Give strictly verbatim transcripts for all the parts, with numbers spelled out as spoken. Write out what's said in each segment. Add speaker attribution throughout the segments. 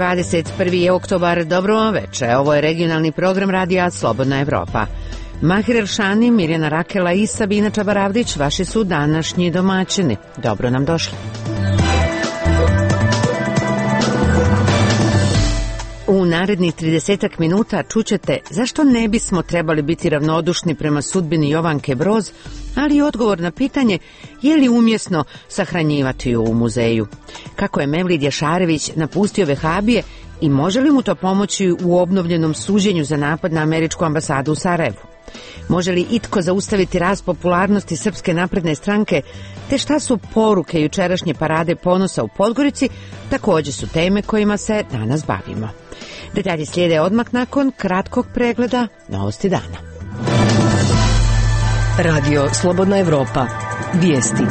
Speaker 1: dvadeset prvi je oktobar, dobro vam veče, ovo je regionalni program radija Slobodna Evropa. Mahir Elšani, Mirjana Rakela i Sabina Čabaravdić, vaši su današnji domaćini. Dobro nam došli. U narednih tridesetak minuta čućete zašto ne bismo trebali biti ravnodušni prema sudbini Jovanke Broz, ali i odgovor na pitanje je li umjesno sahranjivati ju u muzeju. Kako je Mevlid Jašarević napustio vehabije i može li mu to pomoći u obnovljenom suđenju za napad na američku ambasadu u Sarajevu? Može li itko zaustaviti rast popularnosti Srpske napredne stranke, te šta su poruke jučerašnje parade ponosa u Podgorici, također su teme kojima se danas bavimo. Detalji slijede odmah nakon kratkog pregleda novosti dana.
Speaker 2: Radio Slobodna Evropa. Vijesti.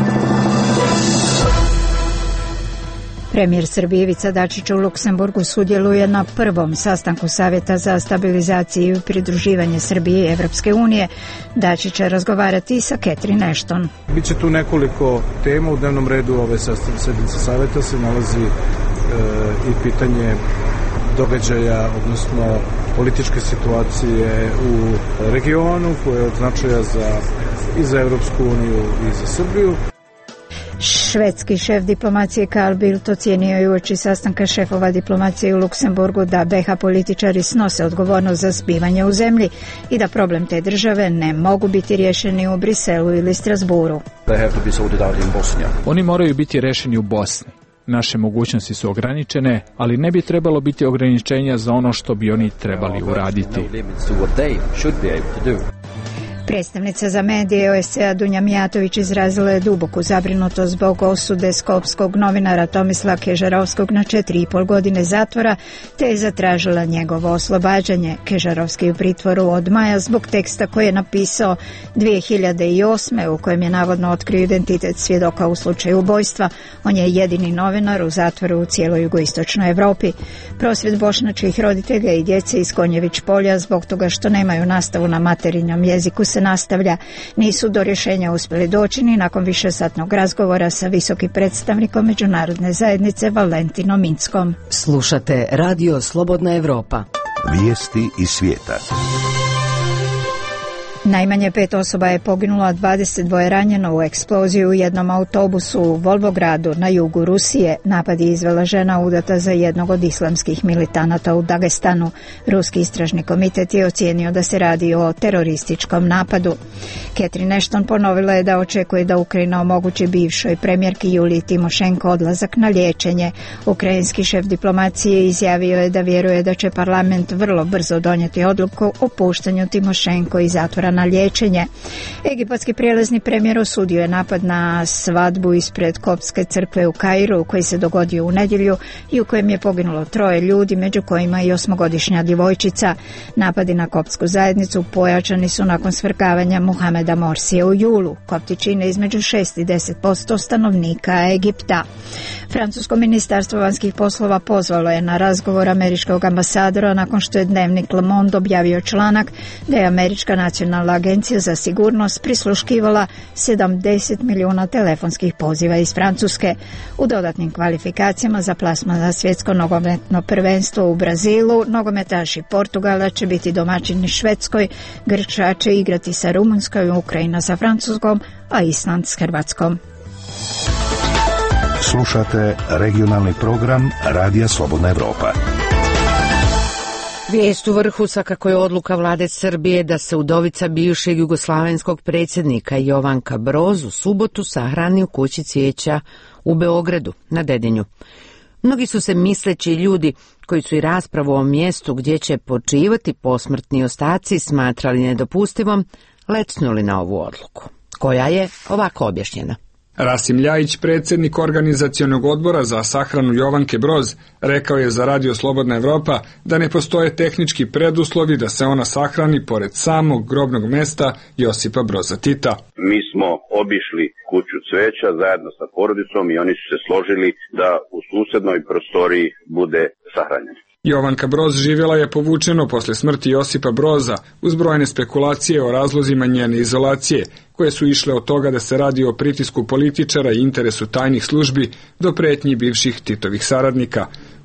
Speaker 3: Premijer Srbije Ivica Dačić u Luksemburgu sudjeluje na prvom sastanku Savjeta za stabilizaciju i pridruživanje Srbije i Evropske unije. Dačić će razgovarati sa Catherine Ashton.
Speaker 4: Biće tu nekoliko tema u dnevnom redu ove sednice Savjeta. Se nalazi e, i pitanje događaja, odnosno političke situacije u regionu koje je od značaja za, i za Evropsku uniju i za Srbiju.
Speaker 3: Švedski šef diplomacije Carl Bildt ocijenio je uoči sastanka šefova diplomacije u Luksemburgu da be ha političari snose odgovornost za zbivanje u zemlji i da problem te države ne mogu biti riješeni u Briselu ili Strasburu.
Speaker 5: Oni moraju biti rešeni u Bosni. Naše mogućnosti su ograničene, ali ne bi trebalo biti ograničenja za ono što bi oni trebali uraditi.
Speaker 3: Predstavnica za medije o es ce a Dunja Mijatović izrazila je duboku zabrinutost zbog osude skopskog novinara Tomislava Kežarovskog na četiri i pol godine zatvora, te je zatražila njegovo oslobađanje. Kežarovski u pritvoru od maja zbog teksta koji je napisao dvije hiljade osme u kojem je navodno otkrio identitet svjedoka u slučaju ubojstva. On je jedini novinar u zatvoru u cijeloj jugoistočnoj Evropi. Prosvjed bošnjačkih roditelja i djece iz Konjević polja zbog toga što nemaju nastavu na materinjom jeziku se nastavlja. Nisu do rješenja uspjeli doći ni nakon višesatnog razgovora sa visokim predstavnikom međunarodne zajednice Valentinom Inckom.
Speaker 2: Slušate Radio Slobodna Evropa.
Speaker 6: Vijesti iz svijeta.
Speaker 3: Najmanje pet osoba je poginulo, a dvadeset dva ranjeno u eksploziju u jednom autobusu u Volvogradu na jugu Rusije. Napad je izvela žena udata za jednog od islamskih militanata u Dagestanu. Ruski istražni komitet je ocijenio da se radi o terorističkom napadu. Catherine Ashton ponovila je da očekuje da Ukrajina omogući bivšoj premijerki Juliji Timošenko odlazak na liječenje. Ukrajinski šef diplomacije izjavio je da vjeruje da će parlament vrlo brzo donijeti odluku o puštanju Timošenko iz zatvora na liječenje. Egipatski prijelazni premijer osudio je napad na svadbu ispred Koptske crkve u Kairu koji se dogodio u nedjelju i u kojem je poginulo troje ljudi, među kojima i osmogodišnja djevojčica. Napadi na koptsku zajednicu pojačani su nakon svrgavanja Muhameda Morsije u julu. Kopti čine između šest i deset posto stanovnika Egipta. Francusko ministarstvo vanjskih poslova pozvalo je na razgovor američkog ambasadora nakon što je dnevnik Le Monde objavio članak da je američka nacionalna agencija za sigurnost prisluškivala sedamdeset milijuna telefonskih poziva iz Francuske. U dodatnim kvalifikacijama za plasman za svjetsko nogometno prvenstvo u Brazilu, nogometaši Portugala će biti domaćini Švedskoj, Grčka će igrati sa Rumunjskom, Ukrajina sa Francuskom, a Island s Hrvatskom.
Speaker 6: Slušate regionalni program Radija Slobodna Evropa.
Speaker 1: Vijest u vrhu svakako je odluka vlade Srbije da se udovica bivšeg jugoslavenskog predsjednika Jovanka Broz u subotu sahrani u kući cvijeća u Beogradu na Dedinju. Mnogi su se misleći ljudi koji su i raspravu o mjestu gdje će počivati posmrtni ostaci smatrali nedopustivom, lecnuli na ovu odluku, koja je ovako objašnjena.
Speaker 7: Rasim Ljajić, predsjednik organizacionog odbora za sahranu Jovanke Broz, rekao je za Radio Slobodna Evropa da ne postoje tehnički preduslovi da se ona sahrani pored samog grobnog mesta Josipa Broza Tita.
Speaker 8: Mi smo obišli kuću cveća zajedno sa porodicom i oni su se složili da u susednoj prostoriji bude sahranjen.
Speaker 7: Jovanka Broz živjela je povučeno posle smrti Josipa Broza uz brojne spekulacije o razlozima njene izolacije, koje su išle od toga da se radi o pritisku političara i interesu tajnih službi do pretnji bivših Titovih saradnika.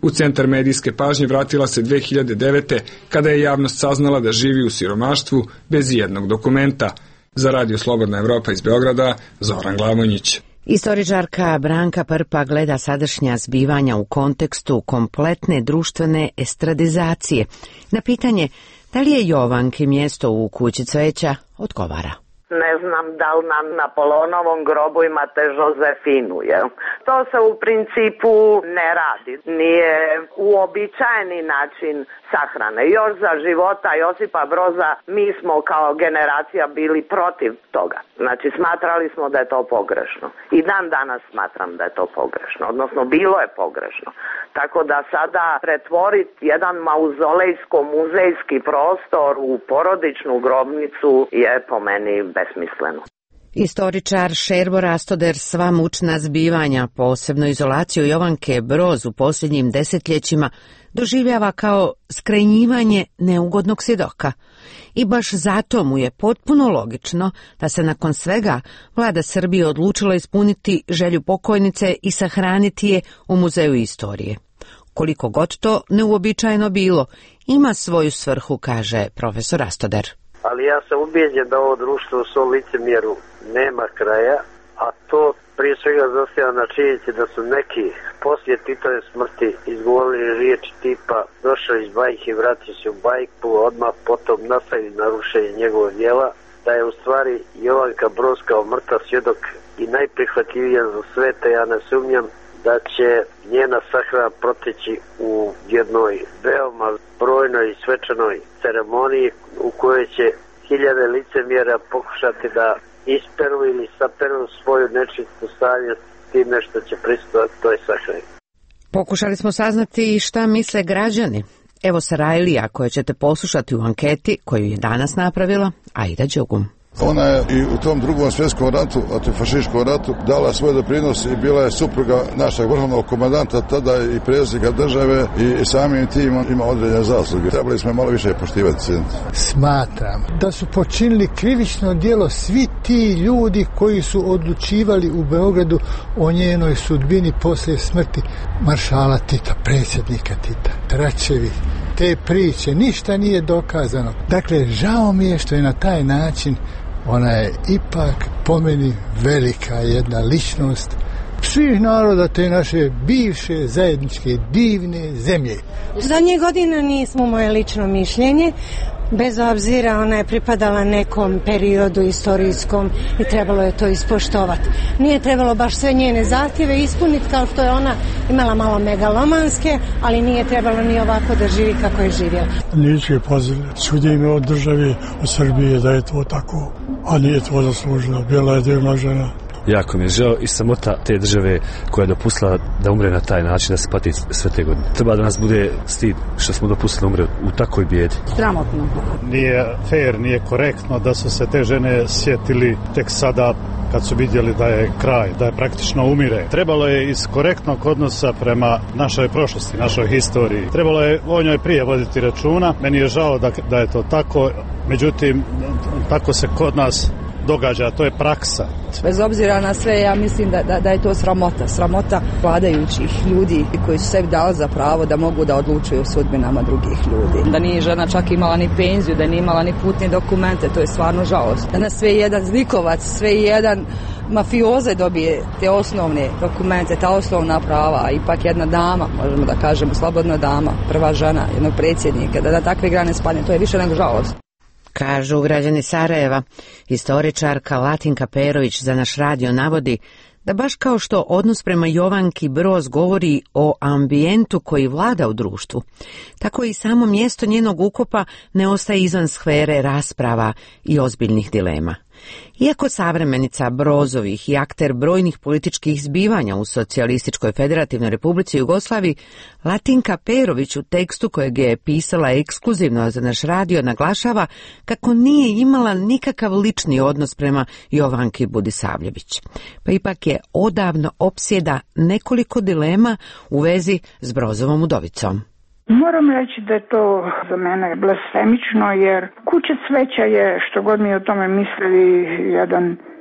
Speaker 7: U centar medijske pažnje vratila se dve hiljade devete. kada je javnost saznala da živi u siromaštvu bez ijednog dokumenta. Za Radio Slobodna Evropa iz Beograda, Zoran Glavonjić.
Speaker 1: Istoričarka Branka Prpa gleda sadašnja zbivanja u kontekstu kompletne društvene estradizacije. Na pitanje da li je Jovanki mjesto u Kući cveća odgovara.
Speaker 9: Ne znam da li na Napoleonovom grobu imate Josefinu, jel? To se u principu ne radi. Nije uobičajeni način sahrane. Još za života Josipa Broza mi smo kao generacija bili protiv toga. Znači smatrali smo da je to pogrešno. I dan danas smatram da je to pogrešno. Odnosno bilo je pogrešno. Tako da sada pretvoriti jedan mauzolejsko-muzejski prostor u porodičnu grobnicu je po meni besmisleno.
Speaker 1: Istoričar Šerbo Rastoder sva mučna zbivanja, posebno izolaciju Jovanke Broz u posljednjim desetljećima, doživljava kao skrajnjivanje neugodnog svjedoka. I baš zato mu je potpuno logično da se nakon svega vlada Srbije odlučila ispuniti želju pokojnice i sahraniti je u Muzeju istorije. Koliko god to neuobičajeno bilo, ima svoju svrhu, kaže profesor Rastoder.
Speaker 10: Ali ja sam ubijeđen da ovo društvo u svom licemjeru nema kraja, a to prije svega zasjeva na činjenici da su neki poslije Titove smrti izgovorili riječi tipa došao iz bajke i vratio se u bajku, odmah potom nastavili narušenje njegovog djela, da je u stvari Jovanka Broz kao mrtav svjedok i najprihvatljivija za sve, te ja ne sumnjam da će njena sahrana proteći u jednoj veoma brojnoj i svečanoj ceremoniji u kojoj će hiljade licemjera pokušati da isperu ili saperu svoju nečistu savjest time što će prisustvovati toj sahrani.
Speaker 1: Pokušali smo saznati šta misle građani. Evo Sarajlija koje ćete poslušati u anketi koju je danas napravila Aida Đogum.
Speaker 11: Ona je i u tom drugom svjetskom ratu, antifašističkom ratu, dala svoj doprinos i bila je supruga našeg vrhovnog komandanta, tada i predsjednika države i samim tim ima određene zasluge. Trebali smo malo više poštivati.
Speaker 12: Smatram da su počinili krivično djelo svi ti ljudi koji su odlučivali u Beogradu o njenoj sudbini poslije smrti maršala Tita, predsjednika Tita. Tračevi, te priče, ništa nije dokazano. Dakle, žao mi je što je na taj način ona je ipak po meni velika jedna ličnost svih naroda te naše bivše zajedničke divne zemlje.
Speaker 13: Zadnje godine nismo moje lično mišljenje, bez obzira ona je pripadala nekom periodu istorijskom i trebalo je to ispoštovati. Nije trebalo baš sve njene zahtjeve ispuniti kao što je ona imala malo megalomanske, ali nije trebalo ni ovako da živi kako je živjela.
Speaker 14: Neću je pozivati, čudi me od države, od Srbije da je to tako, a nije to zaslužila, bila je divna žena.
Speaker 15: Jako mi je žao i samota te države koja je dopustila da umre na taj način, da se pati sve te godine. Treba da nas bude stid što smo dopustili da umre u takvoj bijedi.
Speaker 13: Sramotno.
Speaker 14: Nije fair, nije korektno da su se te žene sjetili tek sada kad su vidjeli da je kraj, da je praktično umire. Trebalo je iz korektnog odnosa prema našoj prošlosti, našoj historiji. Trebalo je o njoj prije voditi računa. Meni je žao da, da je to tako, međutim, tako se kod nas događa, to je praksa.
Speaker 16: Bez obzira na sve, ja mislim da, da, da je to sramota, sramota vladajućih ljudi koji su sebi dali za pravo da mogu da odlučuju o sudbinama drugih ljudi. Da nije žena čak imala ni penziju, da nije imala ni putne dokumente, to je stvarno žalost. Da nas sve jedan zlikovac, sve jedan mafioze dobije te osnovne dokumente, ta osnovna prava, a ipak jedna dama, možemo da kažemo slobodna dama, prva žena jednog predsjednika, da na takve grane spadne, to je više nego žalost.
Speaker 1: Kažu građani Sarajeva. Istoričarka Latinka Perović za naš radio navodi da baš kao što odnos prema Jovanki Broz govori o ambijentu koji vlada u društvu, tako i samo mjesto njenog ukopa ne ostaje izvan sfere rasprava i ozbiljnih dilema. Iako savremenica Brozovih i akter brojnih političkih zbivanja u Socijalističkoj Federativnoj Republici Jugoslaviji, Latinka Perović u tekstu kojeg je pisala ekskluzivno za naš radio naglašava kako nije imala nikakav lični odnos prema Jovanki Budisavljević. Pa ipak je odavno opsjeda nekoliko dilema u vezi s Brozovom udovicom.
Speaker 17: Moram reći da je to za mene blasfemično, jer Kuća cveća je, što god mi o tome mislili, jedan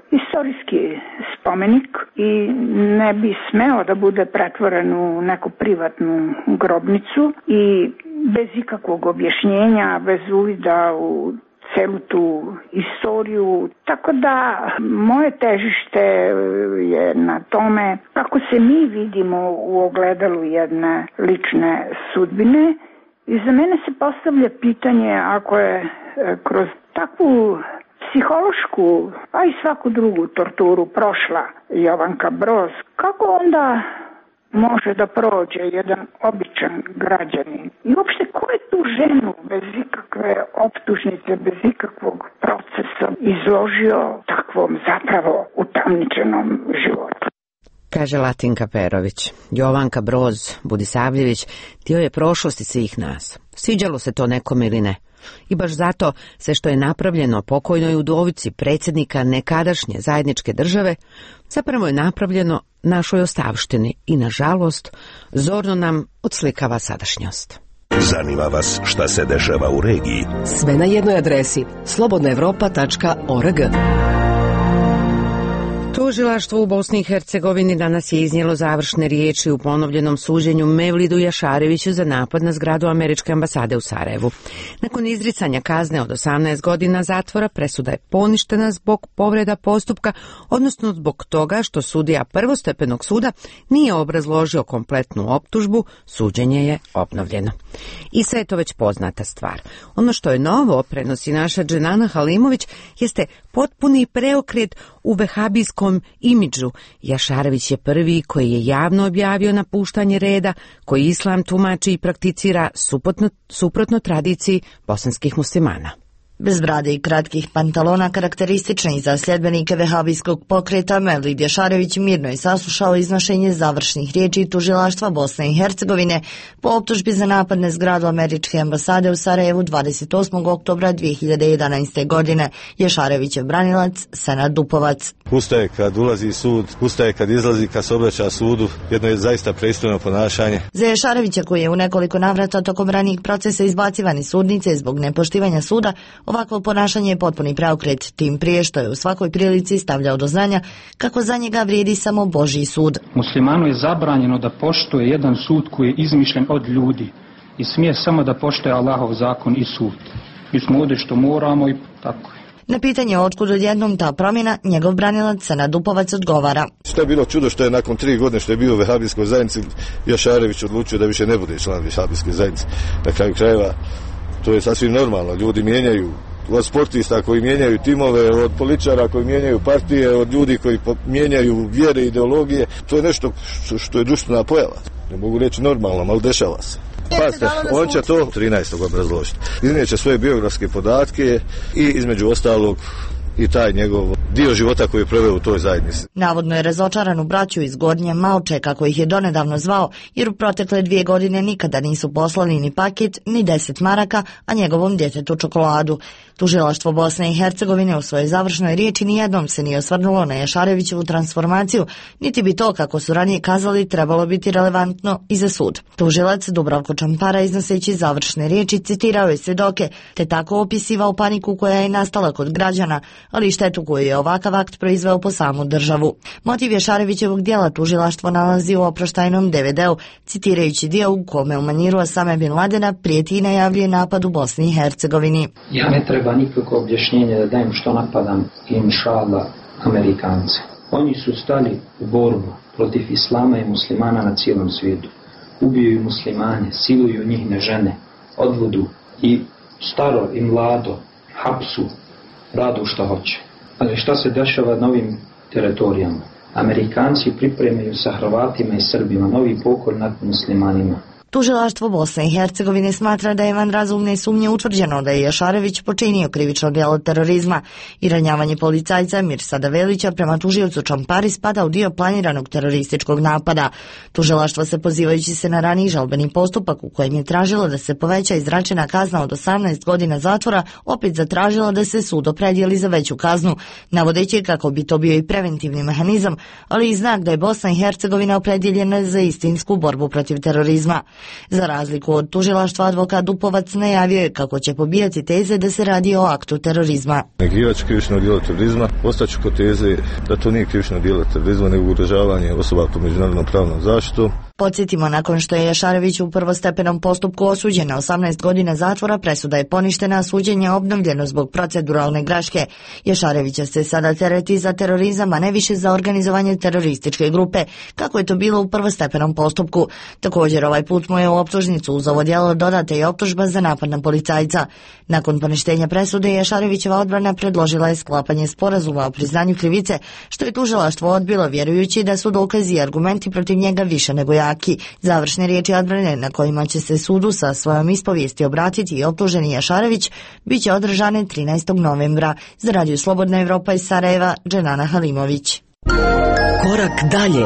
Speaker 17: istorijski spomenik i ne bi smeo da bude pretvoren u neku privatnu grobnicu i bez ikakvog objašnjenja, bez uvida u celu tu istoriju. Tako da moje težište je na tome kako se mi vidimo u ogledalu jedne lične sudbine i za mene se postavlja pitanje ako je kroz takvu psihološku, a i svaku drugu torturu prošla Jovanka Broz, kako onda može da prođe jedan običan građanin? I uopšte ko je tu ženu bez ikakve optužnice, bez ikakvog procesa izložio takvom zapravo utamničenom životu?
Speaker 1: Kaže Latinka Perović. Jovanka Broz Budisavljević dio je prošlosti svih nas. Sviđalo se to nekom ili ne. I baš zato sve što je napravljeno pokojnoj udovici predsjednika nekadašnje zajedničke države, zapravo je napravljeno našoj ostavštini i, nažalost, zorno nam odslikava sadašnjost.
Speaker 18: Zanima vas šta se dešava u regiji?
Speaker 2: Sve na jednoj adresi slobodna evropa tačka org.
Speaker 1: Tužilaštvo u Bosni i Hercegovini danas je iznijelo završne riječi u ponovljenom suđenju Mevlidu Jašareviću za napad na zgradu američke ambasade u Sarajevu. Nakon izricanja kazne od osamnaest godina zatvora, presuda je poništena zbog povreda postupka, odnosno zbog toga što sudija prvostepenog suda nije obrazložio kompletnu optužbu, suđenje je obnovljeno. I sve je to već poznata stvar. Ono što je novo, prenosi naša Dženana Halimović, jeste potpuni preokret u vehabijskom imidžu. Jašarević je prvi koji je javno objavio napuštanje reda, koji islam tumači i prakticira suprotno, suprotno tradiciji bosanskih muslimana.
Speaker 19: Bez brade i kratkih pantalona, karakteristični za sljedbenike vehabijskog pokreta, Mevlid Jašarević mirno je saslušao iznošenje završnih riječi tužilaštva Bosne i Hercegovine po optužbi za napad na zgradu američke ambasade u Sarajevu dvadeset osmog oktobra dvije hiljade jedanaeste. godine. Jašarevićev branilac Senad Dupovac.
Speaker 20: Ustaje kad ulazi sud, ustaje kad izlazi, kad se obraća sudu, jedno je zaista pristojno ponašanje.
Speaker 19: Za Jašarevića, koji je u nekoliko navrata tokom ranijih procesa izbacivan iz sudnice zbog nepoštivanja suda, ovakvo ponašanje je potpuni preokret, tim prije što je u svakoj prilici stavljao do znanja kako za njega vrijedi samo Božji sud.
Speaker 21: Muslimanu je zabranjeno da poštuje jedan sud koji je izmišljen od ljudi i smije samo da poštuje Allahov zakon i sud. Mi smo ovdje što moramo i tako je.
Speaker 19: Na pitanje otkud odjednom ta promjena, njegov branilac Senad Dupovac odgovara.
Speaker 20: Što je bilo čudo što je nakon tri godine što je bio u vehabijskoj zajednici, Jašarević odlučio da više ne bude član vehabijske zajednice. Na kraju krajeva to je sasvim normalno. Ljudi mijenjaju, od sportista koji mijenjaju timove, od političara koji mijenjaju partije, od ljudi koji mijenjaju vjere, ideologije. To je nešto što, što je društvena pojava. Ne mogu reći normalno, ali dešava se. Pazite, on će to trinaestog obrazložiti. Iznijeće svoje biografske podatke i između ostalog i taj njegov dio života koji je proveo u toj zajednici.
Speaker 19: Navodno je razočaran u braću iz Gornje Malče, kako ih je donedavno zvao, jer u protekle dvije godine nikada nisu poslali ni paket, ni deset maraka, a njegovom djetetu čokoladu. Tužilaštvo Bosne i Hercegovine u svojoj završnoj riječi nijednom se nije osvrnulo na Jašarevićevu transformaciju, niti bi to, kako su ranije kazali, trebalo biti relevantno i za sud. Tužilac Dubravko Čampara, iznoseći završne riječi, citirao je svjedoke, te tako opisivao paniku koja je nastala kod građana, ali i štetu koju je ovakav akt proizveo po samu državu. Motiv Jašarevićevog djela tužilaštvo nalazi u oproštajnom de ve de u, citirajući dio u kome u maniru Osame bin Ladena prijeti i najavljuje napad u Bosni i Hercegovini.
Speaker 21: Ja ne treba nikako objašnjenje da dajem što napadam inšallah Amerikance. Oni su stali u borbu protiv islama i muslimana na cijelom svijetu. Ubijaju muslimane, siluju njihne žene, odvodu i staro i mlado, hapsu, radu što hoće. Ali šta se dešava na ovim teritorijama? Amerikanci pripremaju sa Hrvatima i Srbima novi pokolj nad muslimanima.
Speaker 19: Tužilaštvo Bosne i Hercegovine smatra da je van razumne sumnje utvrđeno da je Jašarević počinio krivično djelo terorizma i ranjavanje policajca Mirsada Velića prema tužiocu Čampari spada u dio planiranog terorističkog napada. Tužilaštvo se, pozivajući se na raniji žalbeni postupak u kojem je tražilo da se poveća izračena kazna od osamnaest godina zatvora, opet zatražilo da se sud opredijeli za veću kaznu, navodeći kako bi to bio i preventivni mehanizam, ali i znak da je Bosna i Hercegovina opredjeljena za istinsku borbu protiv terorizma. Za razliku od tužilaštva, advokat Dupovac najavio je kako će pobijati teze da se radi o aktu terorizma.
Speaker 20: Negivač krivičnog djela terorizma, ostaću kod teze da to nije krivično djelo terorizma, nego ugrožavanje osoba pod međunarodnom pravnom zaštitom.
Speaker 19: Podsjetimo, nakon što je Jašarević u prvostepenom postupku osuđen na osamnaest godina zatvora, presuda je poništena, a suđenje obnovljeno zbog proceduralne greške. Jašarevića se sada tereti za terorizam, a ne više za organizovanje terorističke grupe, kako je to bilo u prvostepenom postupku. Također, ovaj put mu je u optužnicu uz ovo djelo dodata i optužba za napad na policajca. Nakon poništenja presude, Jašarevićeva odbrana predložila je sklapanje sporazuma o priznanju krivice, što je tužilaštvo odbilo, vjerujući da su dokazi i argumenti protiv njega više nego jaki. Završne riječi odbrane, na kojima će se sudu sa svojom ispovijesti obratiti i optuženi Jašarević, bit će održane trinaestog novembra. Za Radio Slobodna Evropa iz Sarajeva, Dženana Halimović.
Speaker 2: Korak dalje.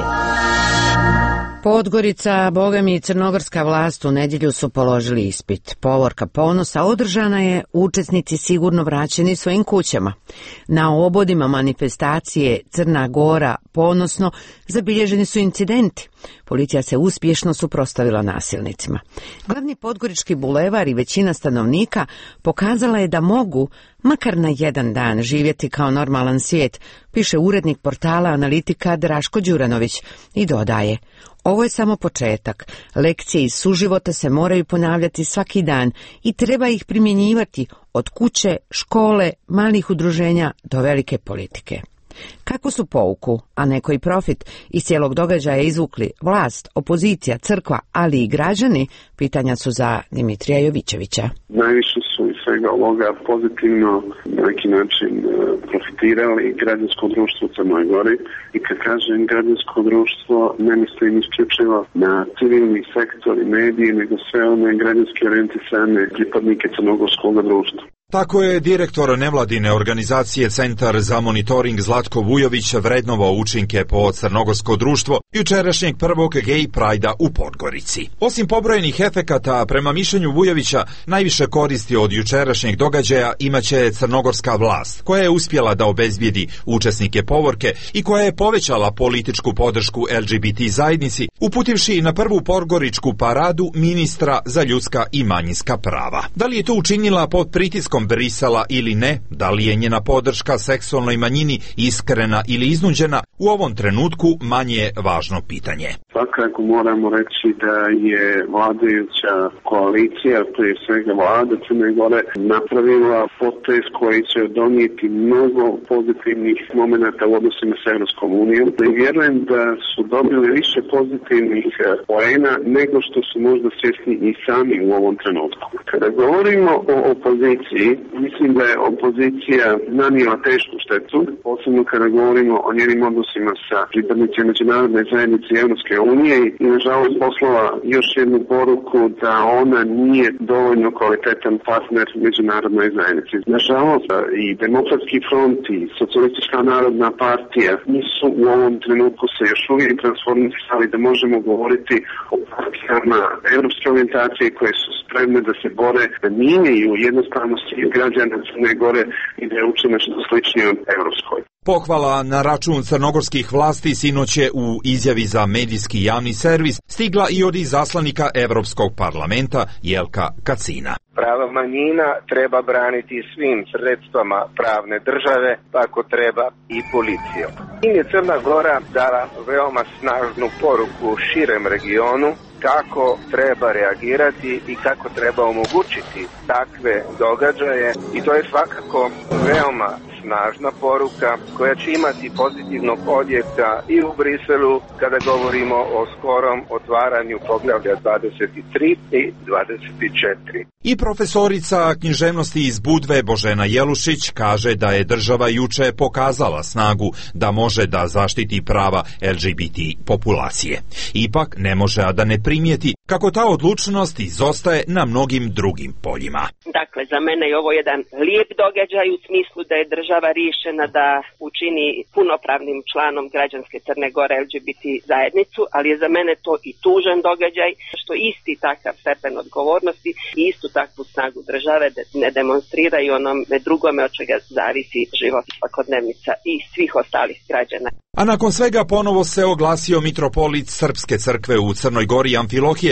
Speaker 1: Podgorica, bogami i crnogorska vlast u nedjelju su položili ispit. Povorka ponosa održana je, učesnici sigurno vraćeni svojim kućama. Na obodima manifestacije Crna Gora ponosno zabilježeni su incidenti. Policija se uspješno suprotstavila nasilnicima. Glavni podgorički bulevar i većina stanovnika pokazala je da mogu, makar na jedan dan, živjeti kao normalan svijet, piše urednik portala Analitika Draško Đuranović i dodaje: ovo je samo početak. Lekcije iz suživota se moraju ponavljati svaki dan i treba ih primjenjivati od kuće, škole, malih udruženja do velike politike. Kako su pouku, a neko i profit, iz cijelog događaja izvukli vlast, opozicija, crkva, ali i građani, pitanja su za Dimitrija Jovićevića.
Speaker 4: Najviše su iz svega ovoga pozitivno na neki način profitirali građansko društvo u Crnoj Gori. I kad kažem građansko društvo, ne mislim isključivo na civilni sektor i medije, nego sve one građanske orijentisane pripadnike crnogorskog društva.
Speaker 22: Tako je direktor nevladine organizacije Centar za monitoring Zlatko Vujović vrednovao učinke po crnogorsko društvo jučerašnjeg prvog gej prajda u Podgorici. Osim pobrojenih efekata, prema mišljenju Vujovića, najviše koristi od jučerašnjeg događaja imaće crnogorska vlast, koja je uspjela da obezbijedi učesnike povorke i koja je povećala političku podršku L G B T zajednici, uputivši na prvu podgoričku paradu ministra za ljudska i manjinska prava. Da li je to učinila pod pritiskom Brisela ili ne, da li je njena podrška seksualnoj manjini iskrena ili iznuđena, u ovom trenutku manje je važno pitanje.
Speaker 4: Svakako moramo reći da je vladajuća koalicija, prije svega vlada Crne Gore, napravila potez koji će donijeti mnogo pozitivnih momenta u odnosima s Evropskom unijom. I vjerujem da su dobili više pozitivnih poena nego što su možda svjesni i sami u ovom trenutku. Kada govorimo o opoziciji, mislim da je opozicija nanijela tešku štetu, posebno kada govorimo o njenim odnosima sa pripadnicima međunarodne zajednice i Evropske unije i nažalost poslala još jednu poruku da ona nije dovoljno kvalitetan partner međunarodnoj zajednici. Nažalost i Demokratski front i Socijalistička narodna partija nisu u ovom trenutku se još uvijek transformisali da možemo govoriti o partijama evropske orijentacije koje su spremne da se bore, da mijenjaju jednostavno svih građana Crne Gore i da je učine što sličnije od evropskoj.
Speaker 22: Pohvala na račun crnogorskih vlasti sinoć je u izjavi za medijski javni servis stigla i od izaslanika Evropskog parlamenta Jelka Kacina.
Speaker 23: Prava manjina treba braniti svim sredstvama pravne države, tako treba i policijom. I je Crna Gora dala veoma snažnu poruku širem regionu kako treba reagirati i kako treba omogućiti takve događaje i to je svakako veoma snažna poruka koja će imati pozitivnog odjeka i u Briselu kada govorimo o skorom otvaranju poglavlja dvadeset tri i dvadeset četiri.
Speaker 22: I profesorica književnosti iz Budve Božena Jelušić kaže da je država juče pokazala snagu da može da zaštiti prava L G B T populacije. Ipak ne može a da ne primijeti kako ta odlučnost izostaje na mnogim drugim poljima.
Speaker 24: Dakle, za mene je ovo jedan lijep događaj u smislu da je država riješena da učini punopravnim članom građanske Crne Gore L G B T zajednicu, ali je za mene to i tužan događaj što isti takav stepen odgovornosti i istu takvu snagu države ne demonstriraju onome drugome od čega zavisi život svakodnevnica i svih ostalih građana.
Speaker 22: A nakon svega ponovo se oglasio mitropolit Srpske crkve u Crnoj Gori Amfilohije,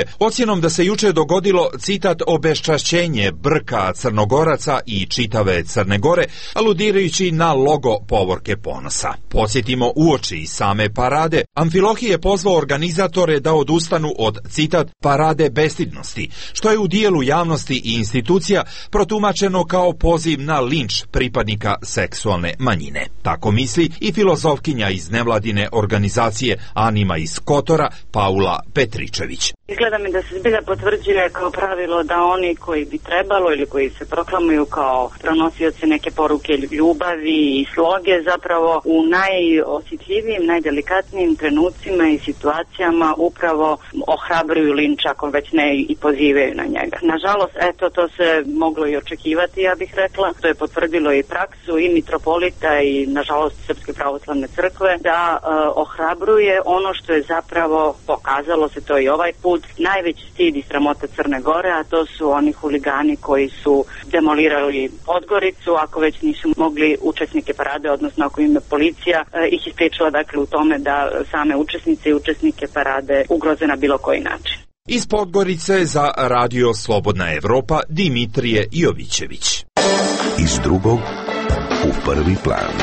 Speaker 22: osuđuje ocjenom da se juče dogodilo, citat, obeščašćenje brka Crnogoraca i čitave Crne Gore, aludirajući na logo Povorke ponosa. Podsjetimo, uoči same parade, Amfilohije je pozvao organizatore da odustanu od, citat, parade bestidnosti, što je u dijelu javnosti i institucija protumačeno kao poziv na linč pripadnika seksualne manjine. Tako misli i filozofkinja iz nevladine organizacije Anima iz Kotora, Paula Petričević.
Speaker 3: Izgleda mi da se zbilja potvrđuje kao pravilo da oni koji bi trebalo ili koji se proklamuju kao pronosioci neke poruke ljubavi i sloge zapravo u najosjetljivijim, najdelikatnijim trenucima i situacijama upravo ohrabruju linč, ako već ne i pozivaju na njega. Nažalost, eto, to se moglo i očekivati, ja bih rekla. To je potvrdilo i praksu i mitropolita i nažalost Srpske pravoslavne crkve da uh, ohrabruje ono što je zapravo, pokazalo se to i ovaj put, najveći stid i sramota Crne Gore, a to su oni huligani koji su demolirali Podgoricu, ako već nisu mogli učesnike parade, odnosno ako im je policija e, ih ispriječila dakle u tome da same učesnice i učesnike parade ugroze na bilo koji način.
Speaker 22: Iz Podgorice za Radio Slobodna Evropa Dimitrije Jovićević.
Speaker 18: Iz drugog u prvi plan.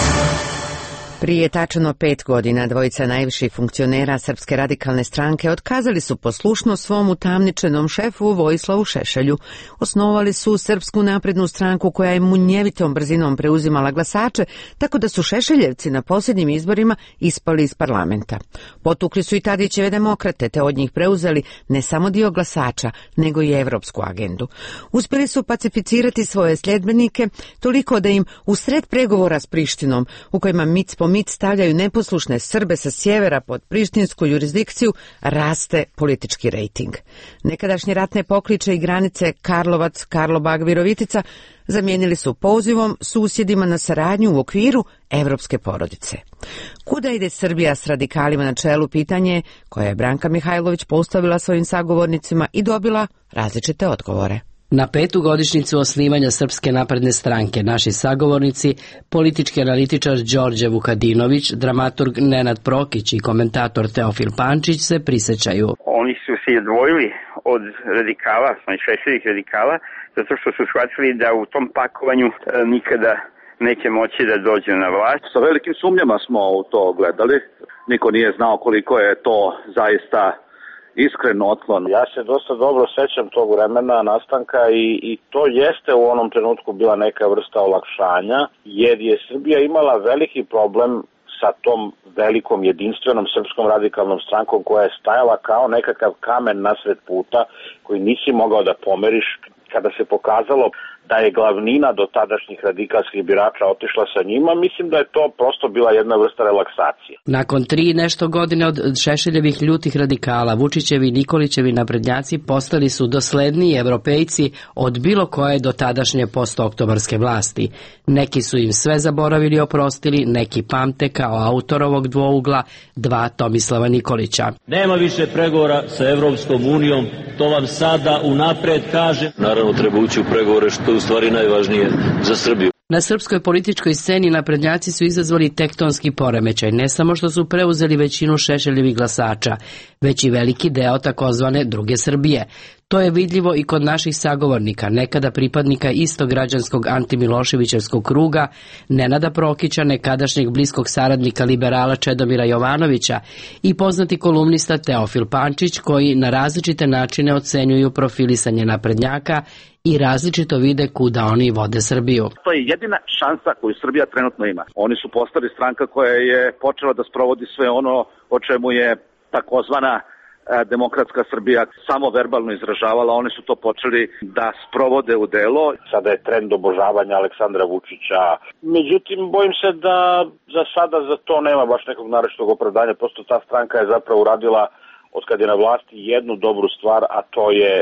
Speaker 1: Prije tačno pet godina dvojica najviših funkcionera Srpske radikalne stranke otkazali su poslušnost svom utamničenom šefu Vojislavu Šešelju. Osnovali su Srpsku naprednu stranku koja je munjevitom brzinom preuzimala glasače, tako da su Šešeljevci na posljednjim izborima ispali iz parlamenta. Potukli su i Tadićeve demokrate, te od njih preuzeli ne samo dio glasača, nego i evropsku agendu. Uspjeli su pacificirati svoje sljedbenike toliko da im u sred pregovora s Prištinom, u kojima mic po mic stavljaju neposlušne Srbe sa sjevera pod prištinsku jurisdikciju, raste politički rejting. Nekadašnje ratne pokliče i granice Karlovac, Karlobag, Virovitica zamijenili su pozivom susjedima na saradnju u okviru evropske porodice. Kuda ide Srbija s radikalima na čelu, pitanje koje je Branka Mihajlović postavila svojim sagovornicima i dobila različite odgovore.
Speaker 5: Na petu godišnjicu osnivanja Srpske napredne stranke naši sagovornici, politički analitičar Đorđe Vukadinović, dramaturg Nenad Prokić i komentator Teofil Pančić se prisjećaju.
Speaker 6: Oni su se odvojili od radikala, znači šešeljih radikala, zato što su shvatili da u tom pakovanju nikada neće moći da dođe na vlast.
Speaker 8: Sa velikim sumnjama smo u to gledali. Niko nije znao koliko je to zaista iskren otklon.
Speaker 10: Ja se dosta dobro sećam tog vremena nastanka i, i to jeste u onom trenutku bila neka vrsta olakšanja, jer je Srbija imala veliki problem sa tom velikom jedinstvenom Srpskom radikalnom strankom koja je stajala kao nekakav kamen nasred puta koji nisi mogao da pomeriš. Kada se pokazalo da je glavnina do tadašnjih radikalskih birača otišla sa njima, mislim da je to prosto bila jedna vrsta relaksacije.
Speaker 5: Nakon tri nešto godine od Šešeljevih ljutih radikala, Vučićevi i Nikolićevi naprednjaci postali su dosledniji evropejci od bilo koje do tadašnje postooktobarske vlasti. Neki su im sve zaboravili i oprostili, neki pamte kao autorovog dvougla dva Tomislava Nikolića.
Speaker 25: Nema više pregovora sa Evropskom unijom, to vam sada unapred kažem. Naravno treba ući u pregovore, što je u stvari najvažnije za Srbiju.
Speaker 5: Na srpskoj političkoj sceni naprednjaci su izazvali tektonski poremećaj, ne samo što su preuzeli većinu Šešeljevih glasača, već i veliki deo takozvane druge Srbije. To je vidljivo i kod naših sagovornika, nekada pripadnika istog građanskog antimiloševićevskog kruga, Nenada Prokića, nekadašnjeg bliskog saradnika liberala Čedomira Jovanovića i poznati kolumnista Teofil Pančić, koji na različite načine ocenjuju profilisanje naprednjaka i različito vide kuda oni vode Srbiju.
Speaker 8: To je jedina šansa koju Srbija trenutno ima. Oni su postali stranka koja je počela da sprovodi sve ono o čemu je takozvana demokratska Srbija samo verbalno izražavala, oni su to počeli da sprovode u delo.
Speaker 10: Sada je trend obožavanja Aleksandra Vučića. Međutim, bojim se da za sada za to nema baš nekog naročitog opravdanja. Prosto ta stranka je zapravo uradila, od kad je na vlasti, jednu dobru stvar, a to je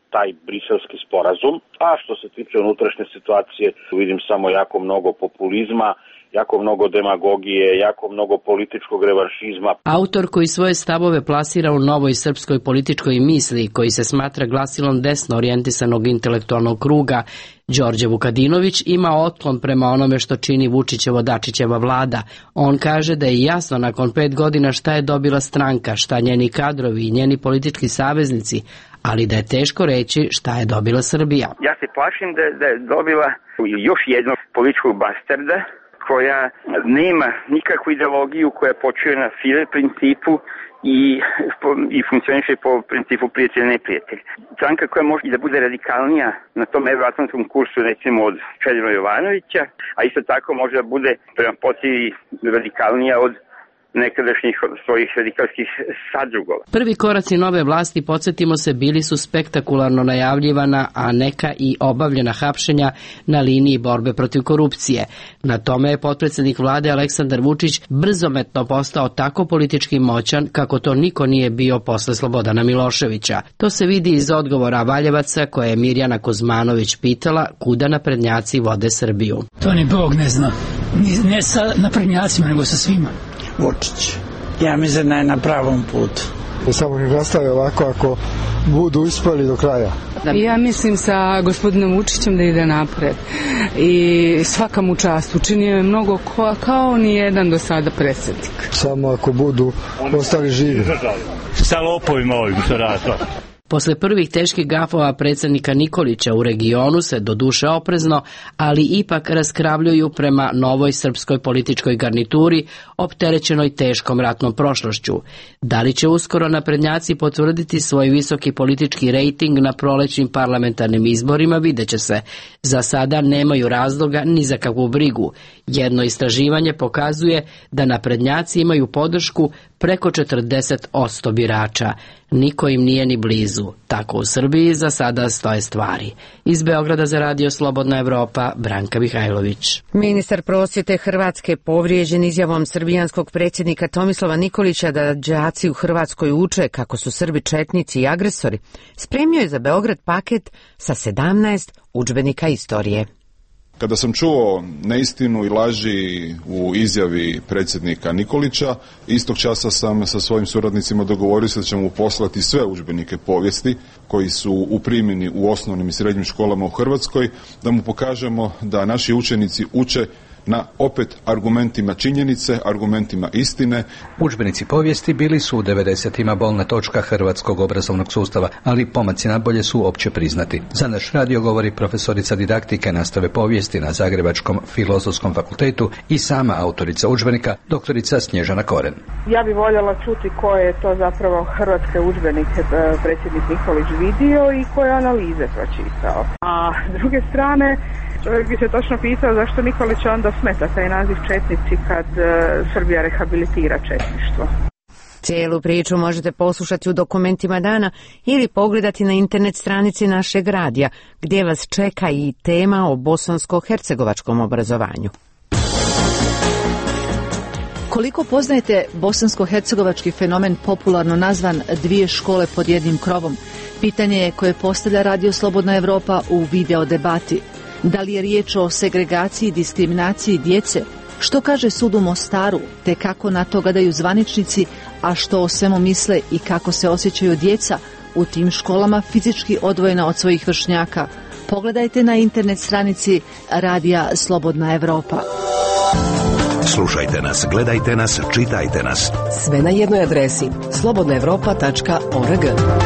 Speaker 7: taj briselski sporazum. A što se tiče unutrašnje situacije, vidim samo jako mnogo populizma, jako mnogo demagogije, jako mnogo političkog revanšizma.
Speaker 5: Autor koji svoje stavove plasira u novoj srpskoj političkoj misli, koji se smatra glasilom desno orijentisanog intelektualnog kruga, Đorđe Vukadinović, ima otklon prema onome što čini Vučićevo-Dačićeva vlada. On kaže da je jasno nakon pet godina šta je dobila stranka, šta njeni kadrovi i njeni politički saveznici, ali da je teško reći šta je dobila Srbija.
Speaker 6: Ja se plašim da, da je dobila još jednog političkog bastarda koja nema nikakvu ideologiju, koja počuje na file principu i, i funkcioniše po principu prijatelj-neprijatelj. Stranka koja može i da bude radikalnija na tom evroatlantskom kursu, recimo od Čedomira Jovanovića, a isto tako može da bude prema potrebi radikalnija od nekadašnjih svojih radikalskih sadrugova.
Speaker 5: Prvi koraci nove vlasti, podsjetimo se, bili su spektakularno najavljivana, a neka i obavljena hapšenja na liniji borbe protiv korupcije. Na tome je potpredsjednik vlade Aleksandar Vučić brzometno postao tako politički moćan kako to niko nije bio posle Slobodana Miloševića. To se vidi iz odgovora Valjevaca koje je Mirjana Kuzmanović pitala kuda naprednjaci vode Srbiju.
Speaker 9: To ni Bog ne zna. Ne sa naprednjacima, nego sa svima. Vučić. Ja mislim da je na pravom putu.
Speaker 11: Samo ih nastave ovako ako budu uspjeli do kraja.
Speaker 12: Ja mislim sa gospodinom Vučićem da ide napred i svaka mu čast, učinio je mnogo ko, kao ni jedan do sada predsjednik.
Speaker 11: Samo ako budu ostali živi.
Speaker 9: Sa lopovima ovim što radi.
Speaker 5: Posle prvih teških gafova predsjednika Nikolića u regionu se doduše oprezno, ali ipak raskravljuju prema novoj srpskoj političkoj garnituri opterećenoj teškom ratnom prošlošću. Da li će uskoro naprednjaci potvrditi svoj visoki politički rejting na prolećnim parlamentarnim izborima, vidjet će se. Za sada nemaju razloga ni za kakvu brigu. Jedno istraživanje pokazuje da naprednjaci imaju podršku preko četrdeset posto birača. Niko im nije ni blizu. Tako u Srbiji za sada stoje stvari. Iz Beograda za Radio Slobodna Evropa, Branka Mihajlović.
Speaker 1: Ministar prosvjete Hrvatske povrijeđen izjavom srbijanskog predsjednika Tomislava Nikolića da đaci u Hrvatskoj uče kako su Srbi četnici i agresori, spremio je za Beograd paket sa sedamnaest udžbenika istorije.
Speaker 15: Kada sam čuo neistinu i laži u izjavi predsjednika Nikolića, istog časa sam sa svojim suradnicima dogovorio se da ćemo mu poslati sve udžbenike povijesti koji su u primjeni u osnovnim i srednjim školama u Hrvatskoj, da mu pokažemo da naši učenici uče na opet argumentima činjenice, argumentima istine.
Speaker 26: Udžbenici povijesti bili su u devedesetima bolna točka hrvatskog obrazovnog sustava, ali pomaci nabolje su opće priznati. Za naš radio govori profesorica didaktike nastave povijesti na Zagrebačkom filozofskom fakultetu i sama autorica udžbenika, doktorica Snježana Koren.
Speaker 17: Ja bih voljela čuti koje je to zapravo hrvatske udžbenike predsjednik Nikolić vidio i koje analize pročitao. A s druge strane, čovjek bi se točno pitao zašto Nikolić onda smeta taj naziv četnici kad uh, Srbija rehabilitira četništvo.
Speaker 1: Cijelu priču možete poslušati u dokumentima dana ili pogledati na internet stranici našeg radija, gdje vas čeka i tema o bosansko-hercegovačkom obrazovanju.
Speaker 27: Koliko poznajete bosansko-hercegovački fenomen popularno nazvan dvije škole pod jednim krovom? Pitanje je koje postavlja Radio Slobodna Evropa u video debati. Da li je riječ o segregaciji i diskriminaciji djece? Što kaže sud u Mostaru, te kako na to gledaju zvaničnici, a što o svemu misle i kako se osjećaju djeca u tim školama fizički odvojena od svojih vršnjaka? Pogledajte na internet stranici Radija Slobodna Evropa.
Speaker 18: Slušajte nas, gledajte nas, čitajte nas.
Speaker 2: Sve na jednoj adresi slobodna evropa tačka org.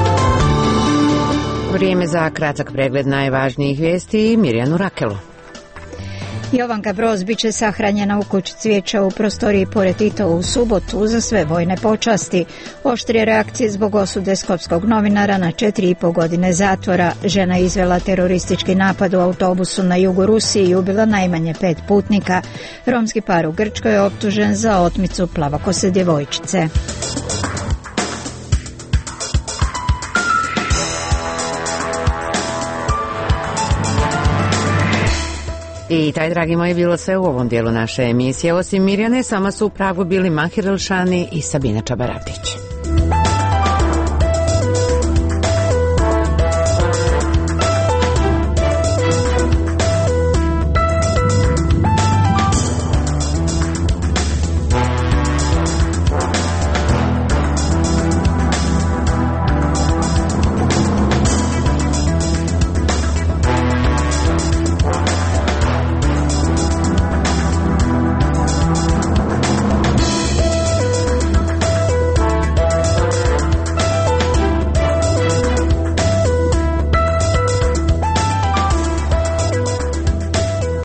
Speaker 1: Vrijeme za kratak pregled najvažnijih vijesti i Mirjanu Rakelu.
Speaker 28: Jovanka Broz bit će sahranjena u kući cvijeća u prostoriji pored Titova u subotu za sve vojne počasti. Oštrije reakcije zbog osude skopskog novinara na četiri i po godine zatvora. Žena izvela teroristički napad u autobusu na jugu Rusije i ubila najmanje pet putnika. Romski par u Grčkoj je optužen za otmicu plavokose djevojčice.
Speaker 1: I taj, dragi moji, bilo sve u ovom dijelu naše emisije. Osim Mirjane, sama su u Pragu bili Mahir Elšani i Sabina Čabaratić.